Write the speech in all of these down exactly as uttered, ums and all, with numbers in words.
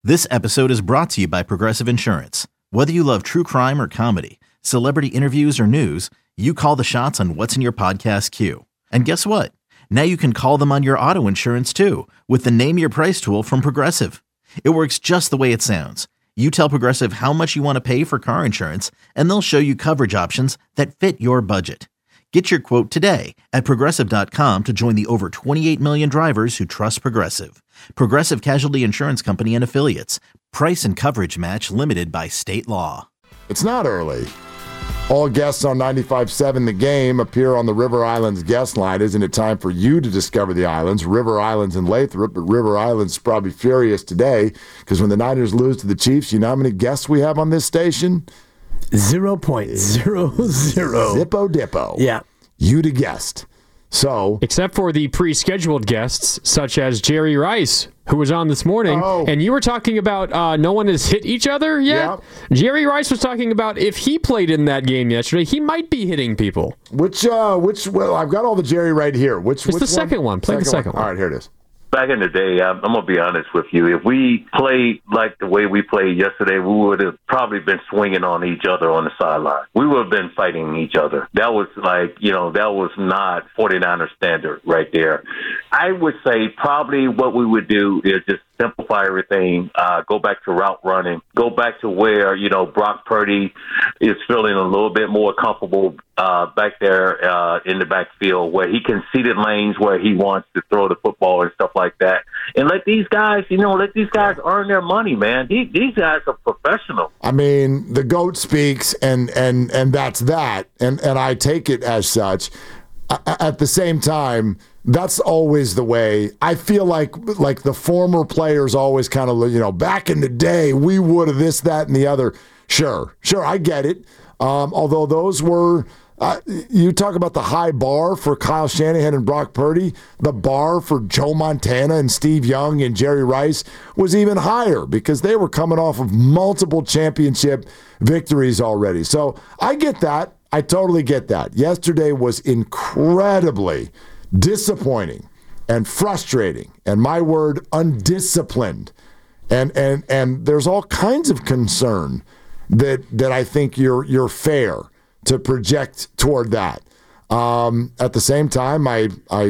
This episode is brought to you by Progressive Insurance. Whether you love true crime or comedy, celebrity interviews or news, you call the shots on what's in your podcast queue. And guess what? Now you can call them on your auto insurance too with the Name Your Price tool from Progressive. It works just the way it sounds. You tell Progressive how much you want to pay for car insurance, and they'll show you coverage options that fit your budget. Get your quote today at Progressive dot com to join the over twenty-eight million drivers who trust Progressive. Progressive Casualty Insurance Company and Affiliates. Price and coverage match limited by state law. It's not early. All guests on ninety-five point seven The Game appear on the River Islands guest line. Isn't it time for you to discover the islands? River Islands and Lathrop, but River Islands is probably furious today because when the Niners lose to the Chiefs, you know how many guests we have on this station? zero point zero zero. Zippo Dippo. Yeah. You the guest. So, except for the pre-scheduled guests, such as Jerry Rice, who was on this morning, oh. and you were talking about uh, no one has hit each other yet. Yeah. Jerry Rice was talking about if he played in that game yesterday, he might be hitting people. Which, uh, which? Well, I've got all the Jerry right here. Which? It's which the one? second one. Play second the second one. one. All right, here it is. Back in the day, I'm, I'm going to be honest with you. If we played like the way we played yesterday, we would have probably been swinging on each other on the sideline. We would have been fighting each other. That was like, you know, that was not forty-niner standard right there. I would say probably what we would do is just simplify everything, uh, go back to route running, go back to where, you know, Brock Purdy is feeling a little bit more comfortable uh, back there uh, in the backfield where he can see the lanes where he wants to throw the football and stuff like that. And let these guys, you know, let these guys earn their money, man. These, these guys are professionals. I mean, the GOAT speaks, and and and that's that, and and I take it as such. At the same time, that's always the way. I feel like like the former players always kind of, you know, back in the day, we would have this, that, and the other. Sure, sure, I get it. Um, although those were, uh, you talk about the high bar for Kyle Shanahan and Brock Purdy, the bar for Joe Montana and Steve Young and Jerry Rice was even higher because they were coming off of multiple championship victories already. So I get that. I totally get that. Yesterday was incredibly disappointing and frustrating, and my word, undisciplined. And and and there's all kinds of concern that that I think you're you're fair to project toward that. Um, at the same time, I I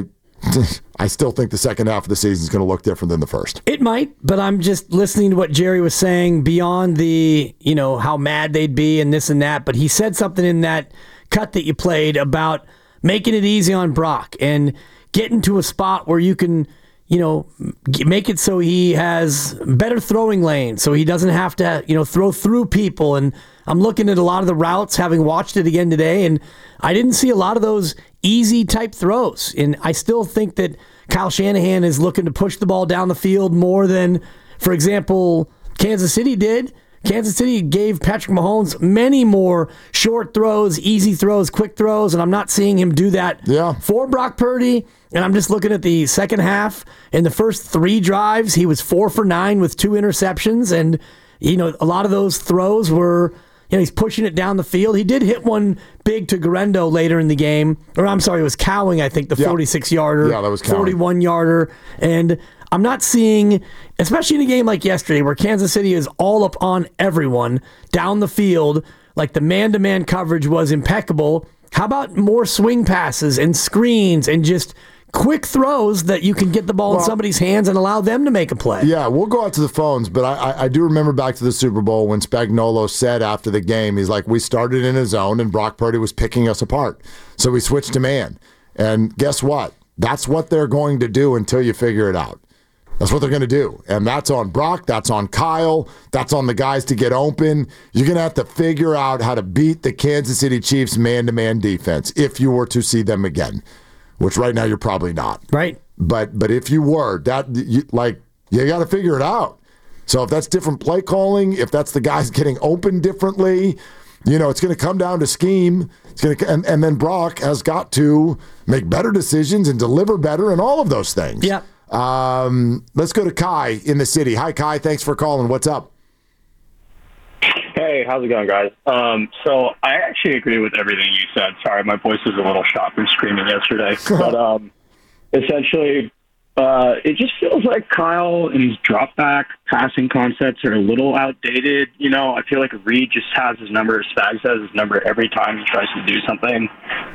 I still think the second half of the season is going to look different than the first. It might, but I'm just listening to what Jerry was saying beyond the, you know, how mad they'd be and this and that. But he said something in that cut that you played about making it easy on Brock and getting to a spot where you can, you know, make it so he has better throwing lanes, so he doesn't have to, you know, throw through people. And I'm looking at a lot of the routes, having watched it again today, and I didn't see a lot of those easy type throws. And I still think that Kyle Shanahan is looking to push the ball down the field more than, for example, Kansas City did. Kansas City gave Patrick Mahomes many more short throws, easy throws, quick throws, and I'm not seeing him do that yeah. for Brock Purdy. And I'm just looking at the second half. In the first three drives, he was four for nine with two interceptions, and you know a lot of those throws were, you know, he's pushing it down the field. He did hit one big to Garendo later in the game, or I'm sorry, it was Cowing, I think, the yeah. forty-six yarder, yeah, that was Cowing. forty-one yarder, and I'm not seeing, especially in a game like yesterday where Kansas City is all up on everyone down the field, like the man-to-man coverage was impeccable. How about more swing passes and screens and just quick throws that you can get the ball well, in somebody's hands and allow them to make a play? Yeah, we'll go out to the phones, but I, I, I do remember back to the Super Bowl when Spagnuolo said after the game, he's like, we started in a zone and Brock Purdy was picking us apart. So we switched to man. And guess what? That's what they're going to do until you figure it out. That's what they're going to do. And that's on Brock. That's on Kyle. That's on the guys to get open. You're going to have to figure out how to beat the Kansas City Chiefs man-to-man defense if you were to see them again, which right now you're probably not. Right. But but if you were, that you, like you got to figure it out. So if that's different play calling, if that's the guys getting open differently, you know, it's going to come down to scheme. It's going to, and, and then Brock has got to make better decisions and deliver better and all of those things. Yeah. Um, let's go to Kai in the city. Hi, Kai. Thanks for calling. What's up? Hey, how's it going, guys? Um, so I actually agree with everything you said. Sorry, my voice was a little shot from screaming yesterday. But um, essentially, Uh, it just feels like Kyle and his drop back passing concepts are a little outdated. You know, I feel like Reed just has his number, Spags has his number every time he tries to do something.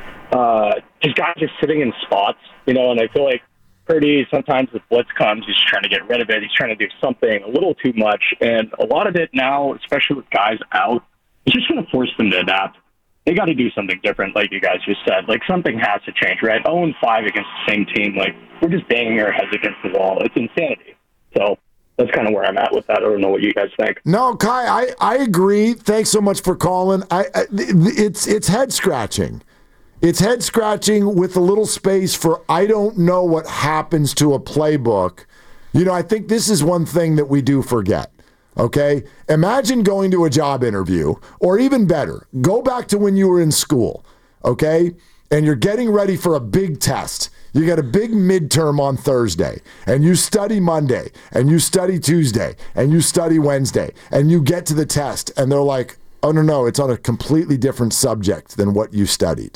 Uh, his guys are sitting in spots, you know, and I feel like Purdy, sometimes with blitz comes, he's trying to get rid of it. He's trying to do something a little too much. And a lot of it now, especially with guys out, it's just going to force them to adapt. They got to do something different, like you guys just said. Like, something has to change, right? oh and five against the same team. Like, we're just banging our heads against the wall. It's insanity. So that's kind of where I'm at with that. I don't know what you guys think. No, Kai, I, I agree. Thanks so much for calling. I, I it's it's head scratching. It's head scratching with a little space for I don't know what happens to a playbook. You know, I think this is one thing that we do forget. Okay? Imagine going to a job interview, or even better, go back to when you were in school, okay? And you're getting ready for a big test. You got a big midterm on Thursday, and you study Monday, and you study Tuesday, and you study Wednesday, and you get to the test, and they're like, oh, no, no, it's on a completely different subject than what you studied.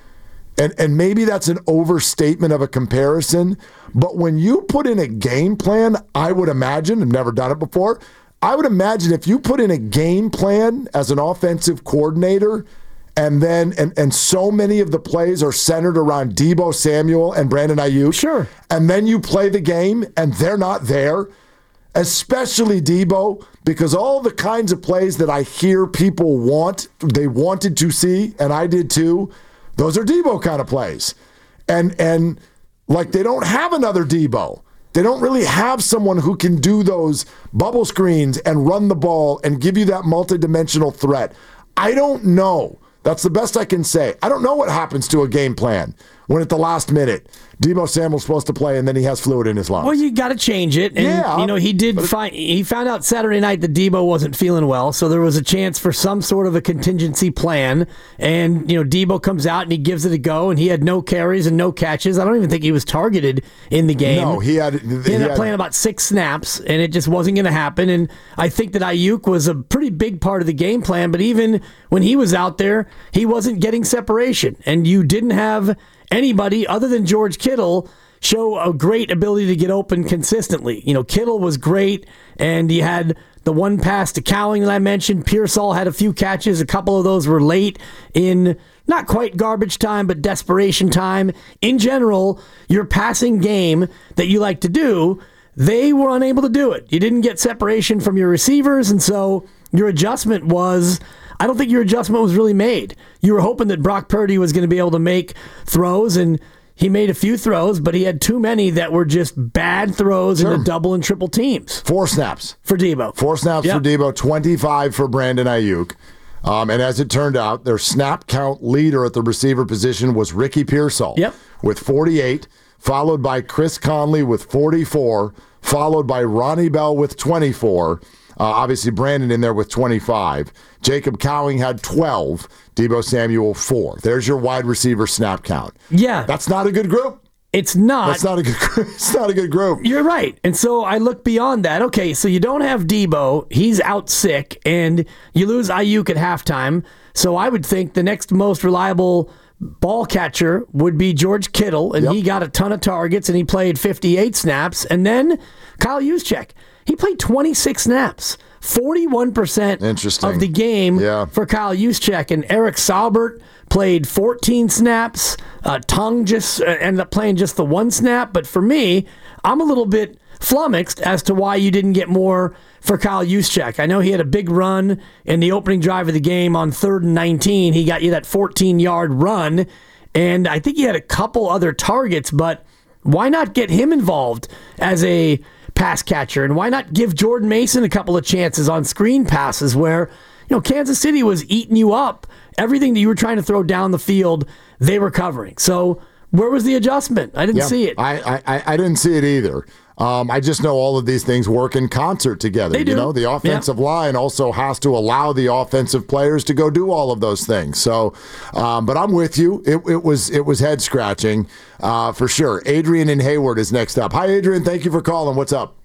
And and maybe that's an overstatement of a comparison, but when you put in a game plan, I would imagine, I've never done it before, I would imagine if you put in a game plan as an offensive coordinator, and then and, and so many of the plays are centered around Deebo Samuel and Brandon Ayuk. Sure. And then you play the game and they're not there, especially Deebo, because all the kinds of plays that I hear people want, they wanted to see, and I did too, those are Deebo kind of plays. And and like they don't have another Deebo. They don't really have someone who can do those bubble screens and run the ball and give you that multidimensional threat. I don't know. That's the best I can say. I don't know what happens to a game plan when at the last minute Deebo Samuel's supposed to play and then he has fluid in his lungs. Well, you got to change it. And, yeah, you know, he did find he found out Saturday night that Deebo wasn't feeling well, so there was a chance for some sort of a contingency plan. And, you know, Deebo comes out and he gives it a go, and he had no carries and no catches. I don't even think he was targeted in the game. No, he had. He, he ended had, up playing about six snaps, and it just wasn't going to happen. And I think that Ayuk was a pretty big part of the game plan, but even when he was out there, he wasn't getting separation. And you didn't have anybody other than George Kittle show a great ability to get open consistently. You know, Kittle was great, and he had the one pass to Cowing that I mentioned. Pearsall had a few catches. A couple of those were late in not quite garbage time, but desperation time. In general, your passing game that you like to do, they were unable to do it. You didn't get separation from your receivers, and so your adjustment was... I don't think your adjustment was really made. You were hoping that Brock Purdy was going to be able to make throws, and he made a few throws, but he had too many that were just bad throws Sure. into double and triple teams. Four snaps. For Deebo. Four snaps Yep. for Deebo, twenty-five for Brandon Ayuk. Um, and as it turned out, their snap count leader at the receiver position was Ricky Pearsall Yep. with forty-eight, followed by Chris Conley with forty-four, followed by Ronnie Bell with twenty-four. Uh, obviously, Brandon in there with twenty-five. Jacob Cowing had twelve. Deebo Samuel, four. There's your wide receiver snap count. Yeah. That's not a good group. It's not. That's not a good group. It's not a good group. You're right. And so I look beyond that. Okay, so you don't have Deebo. He's out sick, and you lose Ayuk at halftime. So I would think the next most reliable ball catcher would be George Kittle, and Yep. he got a ton of targets, and he played fifty-eight snaps. And then Kyle Juszczyk. He played twenty-six snaps, forty-one percent Interesting. of the game Yeah. for Kyle Juszczyk. And Eric Saubert played fourteen snaps. Uh, Tongue just uh, ended up playing just the one snap. But for me, I'm a little bit flummoxed as to why you didn't get more for Kyle Juszczyk. I know he had a big run in the opening drive of the game on third and nineteen. He got you that fourteen-yard run, and I think he had a couple other targets, but why not get him involved as a pass catcher? And why not give Jordan Mason a couple of chances on screen passes where, you know, Kansas City was eating you up. Everything that you were trying to throw down the field, they were covering. So where was the adjustment? I didn't Yeah, see it. I, I I didn't see it either. Um, I just know all of these things work in concert together. They do. You know, the offensive Yeah. line also has to allow the offensive players to go do all of those things. So, um, but I'm with you. It, it was it was head scratching uh, for sure. Adrian in Hayward is next up. Hi, Adrian. Thank you for calling. What's up?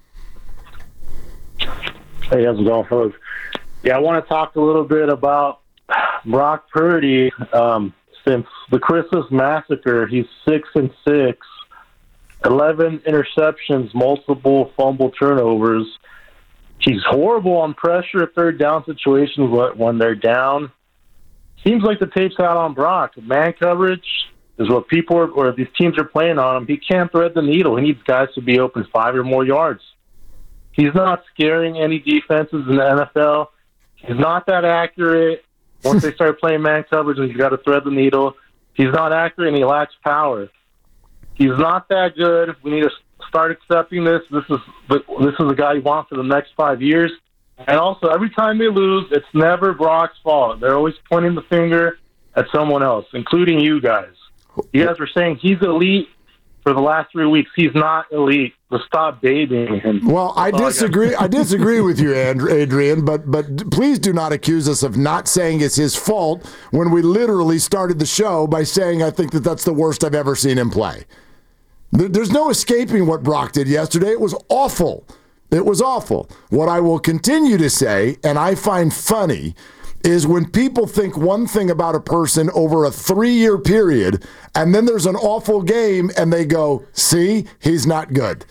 Hey, how's it going, fellas? Yeah, I want to talk a little bit about Brock Purdy. Um, since the Christmas massacre, he's six and six. eleven interceptions, multiple fumble turnovers. He's horrible on pressure at third down situations when they're down. Seems like the tape's out on Brock. Man coverage is what people are, or these teams are playing on him. He can't thread the needle. He needs guys to be open five or more yards. He's not scaring any defenses in the N F L. He's not that accurate. Once they start playing man coverage and he's got to thread the needle, he's not accurate and he lacks power. He's not that good. We need to start accepting this. This is this is the guy you want for the next five years. And also, every time they lose, it's never Brock's fault. They're always pointing the finger at someone else, including you guys. You guys were saying he's elite for the last three weeks. He's not elite. So stop babying him. Well, I disagree. I disagree with you, Adrian. But but please do not accuse us of not saying it's his fault when we literally started the show by saying I think that that's the worst I've ever seen him play. There's no escaping what Brock did yesterday. It was awful. It was awful. What I will continue to say, and I find funny, is when people think one thing about a person over a three-year period, and then there's an awful game, and they go, see, he's not good.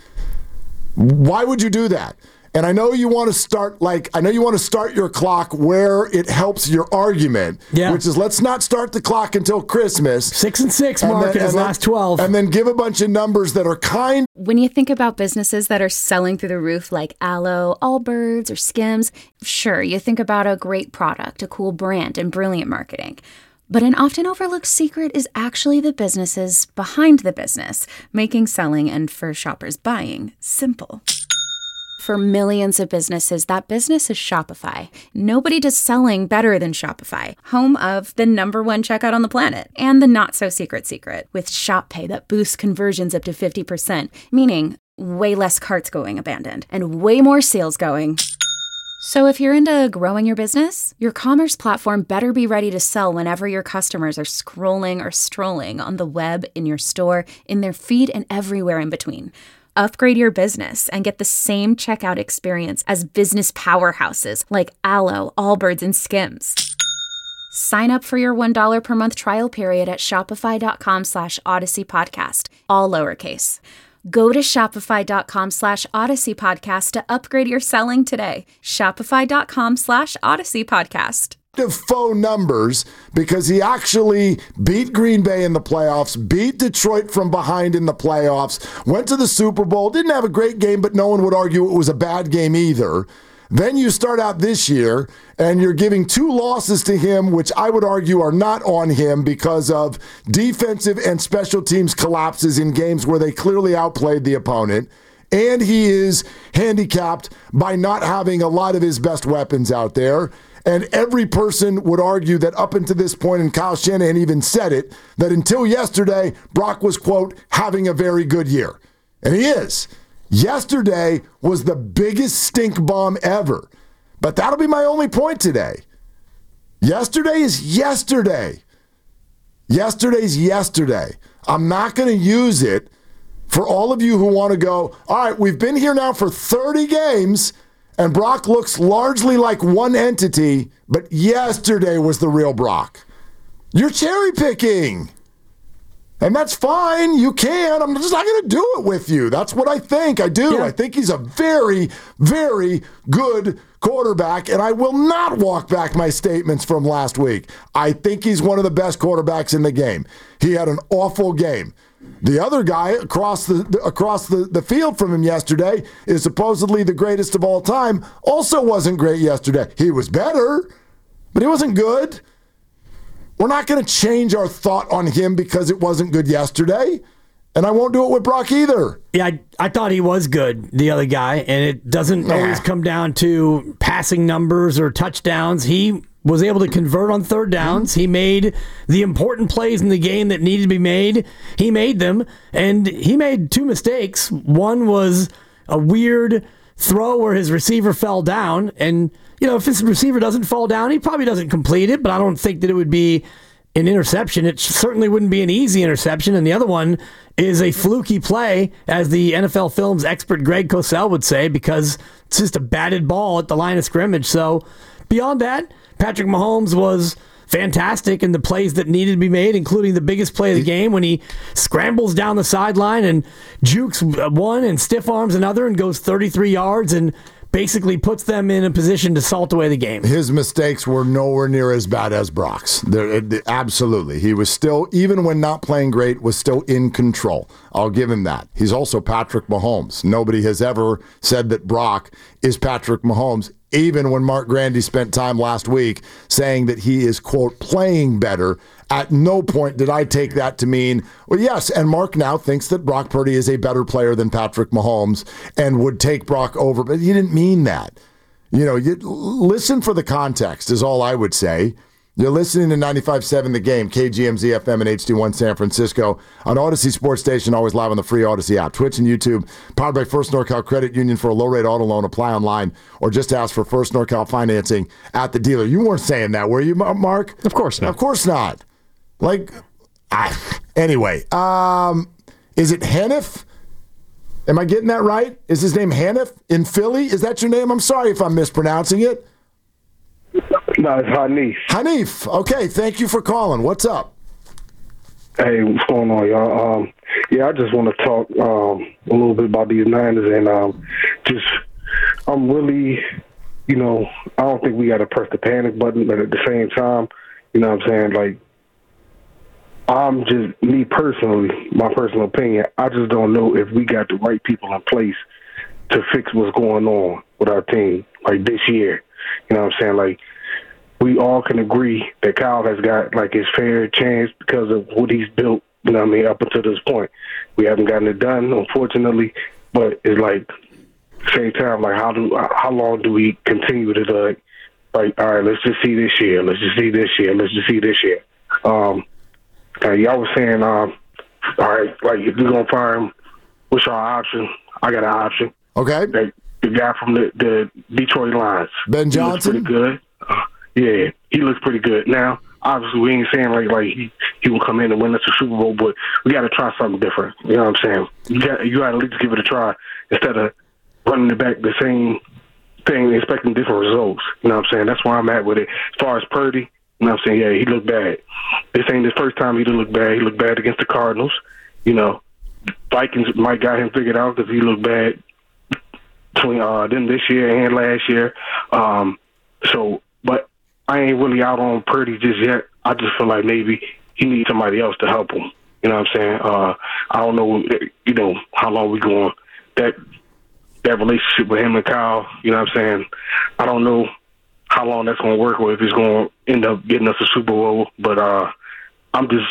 Why would you do that? And I know you want to start like I know you want to start your clock where it helps your argument, yeah. which is let's not start the clock until Christmas. Six and six, Mark, and then, in his and last then, twelve. And then give a bunch of numbers that are kind. When you think about businesses that are selling through the roof like Aloe, Allbirds, or Skims, sure, you think about a great product, a cool brand, and brilliant marketing. But an often overlooked secret is actually the businesses behind the business, making selling and for shoppers buying simple. For millions of businesses, that business is Shopify. Nobody does selling better than Shopify, home of the number one checkout on the planet and the not-so-secret secret with Shop Pay that boosts conversions up to fifty percent, meaning way less carts going abandoned and way more sales going. So if you're into growing your business, your commerce platform better be ready to sell whenever your customers are scrolling or strolling on the web, in your store, in their feed, and everywhere in between. Upgrade your business and get the same checkout experience as business powerhouses like Aloe, Allbirds, and Skims. Sign up for your one dollar per month trial period at shopify.com slash Odyssey Podcast, all lowercase. Go to shopify.com slash Odyssey Podcast to upgrade your selling today. Shopify.com slash Odyssey Podcast. Faux numbers because he actually beat Green Bay in the playoffs, beat Detroit from behind in the playoffs, went to the Super Bowl, didn't have a great game, but no one would argue it was a bad game either. Then you start out this year and you're giving two losses to him, which I would argue are not on him because of defensive and special teams collapses in games where they clearly outplayed the opponent. And he is handicapped by not having a lot of his best weapons out there. And every person would argue that up until this point, and Kyle Shanahan even said it, that until yesterday, Brock was, quote, having a very good year. And he is. Yesterday was the biggest stink bomb ever. But that'll be my only point today. Yesterday is yesterday. Yesterday's yesterday. I'm not going to use it for all of you who want to go, all right, we've been here now for thirty games, and Brock looks largely like one entity, but yesterday was the real Brock. You're cherry picking. And that's fine. You can. I'm just not going to do it with you. That's what I think. I do. Yeah. I think he's a very, very good quarterback, and I will not walk back my statements from last week. I think he's one of the best quarterbacks in the game. He had an awful game. The other guy across the across the, the field from him yesterday is supposedly the greatest of all time. Also wasn't great yesterday. He was better, but he wasn't good. We're not going to change our thought on him because it wasn't good yesterday, and I won't do it with Brock either. Yeah, I, I thought he was good, the other guy, and it doesn't Nah. always come down to passing numbers or touchdowns. He was able to convert on third downs. He made the important plays in the game that needed to be made. He made them, and he made two mistakes. One was a weird throw where his receiver fell down, and you know, if his receiver doesn't fall down, he probably doesn't complete it, but I don't think that it would be an interception. It certainly wouldn't be an easy interception. And the other one is a fluky play, as the N F L Films expert Greg Cosell would say, because it's just a batted ball at the line of scrimmage. So beyond that, Patrick Mahomes was fantastic in the plays that needed to be made, including the biggest play of the game when he scrambles down the sideline and jukes one and stiff arms another and goes thirty-three yards and basically puts them in a position to salt away the game. His mistakes were nowhere near as bad as Brock's. They're, absolutely. He was still, even when not playing great, was still in control. I'll give him that. He's also Patrick Mahomes. Nobody has ever said that Brock is Patrick Mahomes, even when Mark Grandy spent time last week saying that he is, quote, playing better. At no point did I take that to mean, well, yes, and Mark now thinks that Brock Purdy is a better player than Patrick Mahomes and would take Brock over, but he didn't mean that. You know, you listen for the context is all I would say. You're listening to ninety-five point seven The Game, K G M Z F M and H D one San Francisco, on Odyssey Sports Station, always live on the free Odyssey app, Twitch and YouTube, powered by First NorCal Credit Union for a low-rate auto loan. Apply online or just ask for First NorCal financing at the dealer. You weren't saying that, were you, Mark? Of course not. Of course not. Like, I, anyway, um, is it Hanif? Am I getting that right? Is his name Hanif in Philly? Is that your name? I'm sorry if I'm mispronouncing it. No, it's Hanif. Hanif. Okay, thank you for calling. What's up? Hey, what's going on, y'all? Um, yeah, I just want to talk um, a little bit about these Niners, and um, just I'm really, you know, I don't think we got to press the panic button, but at the same time, you know what I'm saying, like, I'm just, me personally, my personal opinion, I just don't know if we got the right people in place to fix what's going on with our team, like this year. You know what I'm saying? Like, we all can agree that Kyle has got, like, his fair chance because of what he's built, you know what I mean, up until this point. We haven't gotten it done, unfortunately, but it's like, same time, like, how do how long do we continue to, like, like, all right, let's just see this year, let's just see this year, let's just see this year. Um, uh, y'all was saying, um, all right, like, if we're going to fire him, what's our option? I got an option. Okay. Like, the guy from the, the Detroit Lions. Ben Johnson? He looks pretty good. Uh, yeah, he looks pretty good. Now, obviously, we ain't saying like like he, he will come in and win us a Super Bowl, but we got to try something different. You know what I'm saying? You got you got to at least give it a try instead of running it back the same thing and expecting different results. You know what I'm saying? That's where I'm at with it. As far as Purdy, you know what I'm saying? Yeah, he looked bad. This ain't his first time he didn't look bad. He looked bad against the Cardinals. You know, Vikings might got him figured out because he looked bad between uh, them this year and last year. Um, so, but I ain't really out on Purdy just yet. I just feel like maybe he needs somebody else to help him. You know what I'm saying? Uh, I don't know, you know, how long we going. That that relationship with him and Kyle, you know what I'm saying? I don't know how long that's going to work or if it's going to end up getting us a Super Bowl. But uh, I'm just,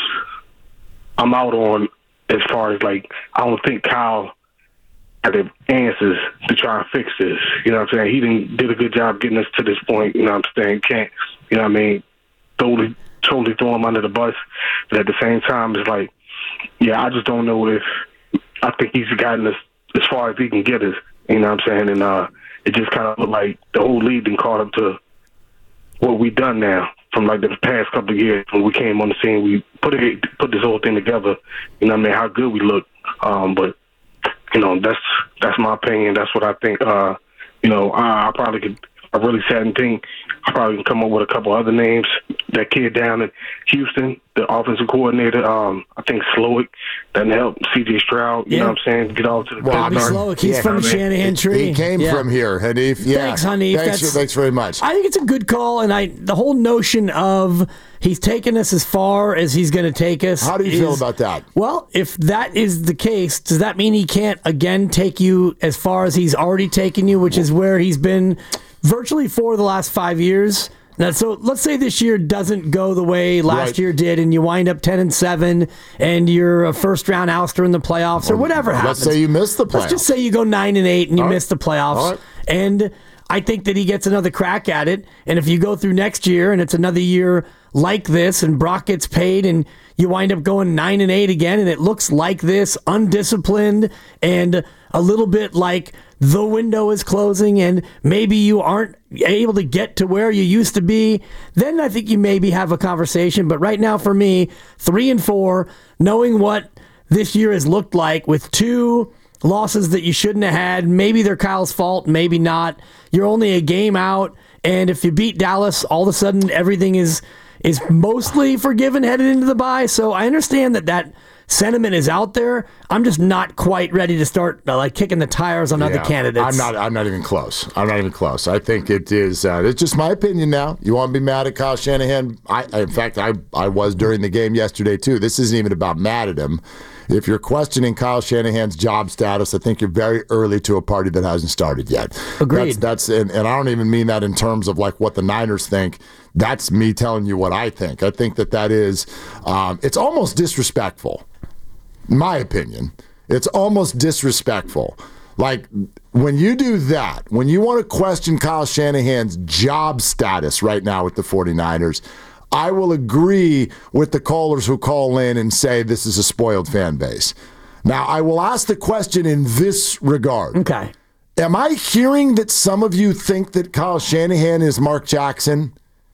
I'm out on as far as, like, I don't think Kyle the answers to try and fix this. You know what I'm saying? He didn't did a good job getting us to this point. You know what I'm saying? Can't, you know what I mean? Totally, totally throw him under the bus. But at the same time, it's like, yeah, I just don't know if, I think he's gotten us as far as he can get us. You know what I'm saying? And uh, it just kind of looked like the whole league didn't caught up to what we done now from like the past couple of years when we came on the scene. We put it, put this whole thing together. You know what I mean? How good we look. Um, but You know, that's that's my opinion. That's what I think. Uh, you know, I, I probably could, I really sat and think, I probably can come up with a couple other names. That kid down in Houston, the offensive coordinator, um, I think Slowick, doesn't help C J Stroud, you yeah. know what I'm saying, get off to the well, Bobby Slowick, he's yeah, from the Shanahan tree. He came yeah. from here, Hanif. Yeah. Thanks, Hanif. Thanks, That's, thanks very much. I think it's a good call, and I the whole notion of he's taken us as far as he's going to take us. How do you is, feel about that? Well, if that is the case, does that mean he can't again take you as far as he's already taken you, which is where he's been virtually for the last five years? Now, so let's say this year doesn't go the way last right. year did, and you wind up ten and seven, and you're a first round ouster in the playoffs, or whatever Let's happens. Let's say you miss the playoffs. Let's just say you go nine and eight, and you All miss right. the playoffs, All right. and I think that he gets another crack at it. And if you go through next year, and it's another year like this, and Brock gets paid, and you wind up going nine and eight again, and it looks like this, undisciplined, and a little bit like the window is closing and maybe you aren't able to get to where you used to be, then I think you maybe have a conversation. But right now for me, three and four, knowing what this year has looked like with two losses that you shouldn't have had, maybe they're Kyle's fault, maybe not. You're only a game out, and if you beat Dallas, all of a sudden everything is is mostly forgiven headed into the bye. So I understand that that sentiment is out there. I'm just not quite ready to start uh, like kicking the tires on Yeah, other candidates. I'm not. I'm not even close. I'm not even close. I think it is. Uh, it's just my opinion now. You want to be mad at Kyle Shanahan? I, in fact, I I was during the game yesterday too. This isn't even about mad at him. If you're questioning Kyle Shanahan's job status, I think you're very early to a party that hasn't started yet. Agreed. That's, that's and, and I don't even mean that in terms of like what the Niners think. That's me telling you what I think. I think that that is, um, it's almost disrespectful, in my opinion. It's almost disrespectful. Like, when you do that, when you want to question Kyle Shanahan's job status right now with the 49ers, I will agree with the callers who call in and say this is a spoiled fan base. Now, I will ask the question in this regard. Okay. Am I hearing that some of you think that Kyle Shanahan is Mark Jackson?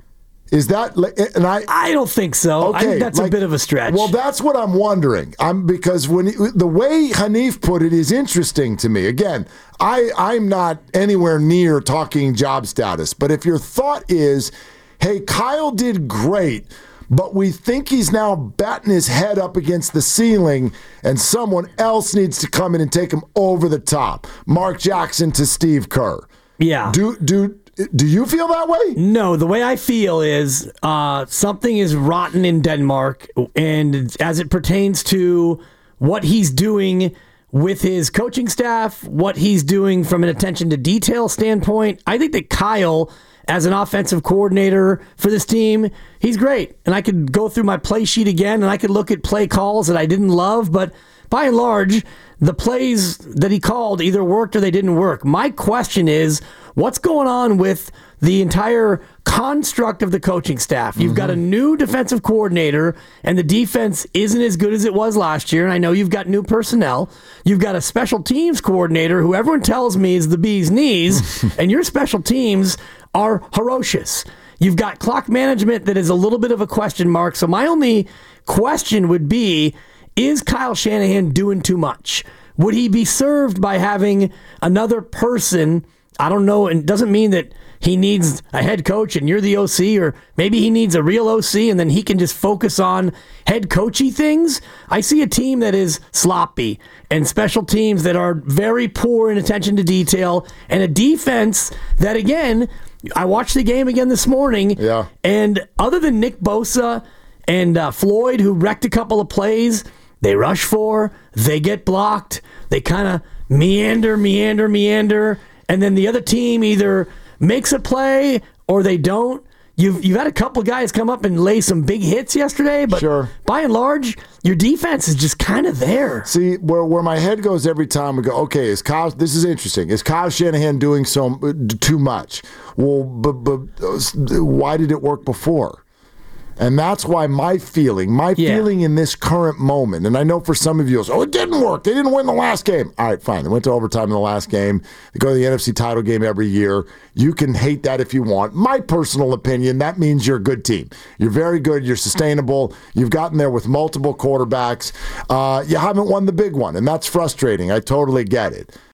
Is that, and I I don't think so. Okay, I think that's like, a bit of a stretch. Well, that's what I'm wondering. I'm because when the way Hanif put it is interesting to me. Again, I I'm not anywhere near talking job status, but if your thought is, hey, Kyle did great, but we think he's now batting his head up against the ceiling and someone else needs to come in and take him over the top. Mark Jackson to Steve Kerr. Yeah. Do do do you feel that way? No, the way I feel is uh, something is rotten in Denmark, and as it pertains to what he's doing with his coaching staff, what he's doing from an attention to detail standpoint, I think that Kyle, as an offensive coordinator for this team, he's great. And I could go through my play sheet again, and I could look at play calls that I didn't love, but by and large, the plays that he called either worked or they didn't work. My question is, what's going on with the entire construct of the coaching staff? You've mm-hmm. got a new defensive coordinator, and the defense isn't as good as it was last year. And I know you've got new personnel. You've got a special teams coordinator who everyone tells me is the bee's knees, and your special teams are ferocious. You've got clock management that is a little bit of a question mark. So my only question would be, is Kyle Shanahan doing too much? Would he be served by having another person? I don't know. And it doesn't mean that he needs a head coach and you're the O C, or maybe he needs a real O C and then he can just focus on head coachy things. I see a team that is sloppy and special teams that are very poor in attention to detail, and a defense that, again, I watched the game again this morning. Yeah. And other than Nick Bosa and uh, Floyd, who wrecked a couple of plays, they rush for, they get blocked, they kind of meander, meander, meander, and then the other team either makes a play or they don't. You've you've had a couple guys come up and lay some big hits yesterday, but sure. by and large, your defense is just kind of there. See, where where my head goes every time we go, okay, is Kyle, this is interesting. Is Kyle Shanahan doing so too much? Well, but, but why did it work before? And that's why my feeling, my yeah. feeling in this current moment, and I know for some of you, oh, it didn't work. They didn't win the last game. All right, fine. They went to overtime in the last game. They go to the N F C title game every year. You can hate that if you want. My personal opinion, that means you're a good team. You're very good. You're sustainable. You've gotten there with multiple quarterbacks. Uh, you haven't won the big one, and that's frustrating. I totally get it.